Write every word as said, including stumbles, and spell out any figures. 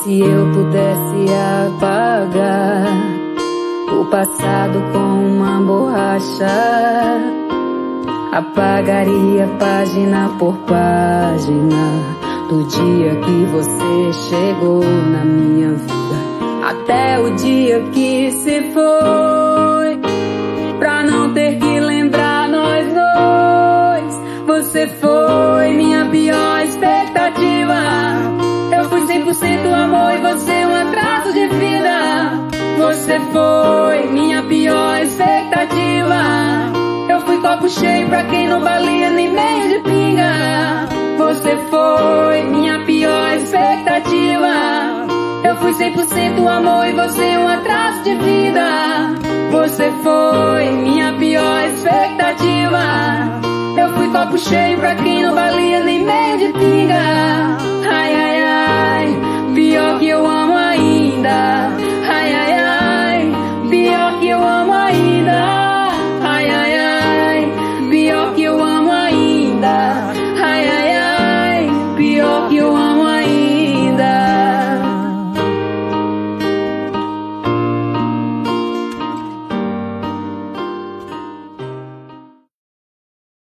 Se eu pudesse apagar o passado com uma borracha, apagaria página por página do dia que você chegou na minha vida, até o dia que se foi, pra não ter que lembrar nós dois. Você foi minha pior expectativa. Eu fui cem por cento amor e você um atraso de vida. Você foi minha pior expectativa. Eu fui copo cheio pra quem não valia nem meio de pinga. Você foi minha pior expectativa. Eu fui cem por cento amor e você um atraso de vida. Você foi minha pior expectativa. Eu fui copo cheio pra quem não valia nem